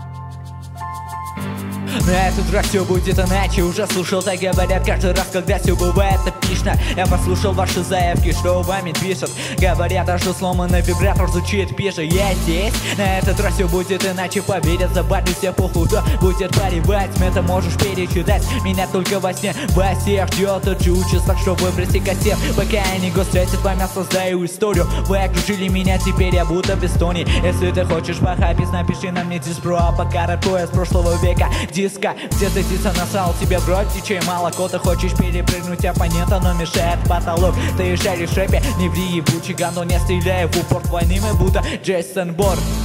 На этот раз все будет иначе. Уже слушал, так говорят каждый раз, когда все бывает эпично. Я послушал ваши заявки, что вами пишут. Говорят, что сломанный вибратор звучит пише. Я здесь, на этот раз все будет иначе. Поверят, забавлю все похуй, кто будет поливать. Это можешь перечитать, меня только во сне. Вас всех ждет тот же ужас, так что выброси кассет. Пока я не гостретит вами, я создаю историю. Вы окружили меня, теперь я будто в Эстонии. Если ты хочешь похапить, напиши на мне диспро. А пока рэпую с прошлого века диска. Где-то птица насрал тебе в рот, дичей молоко. Ты хочешь перепрыгнуть оппонента, но мешает потолок. Ты шаришь рэпе, не ври ебучий гандон. Не стреляй в упор, войны мы будто Джейсон Борн.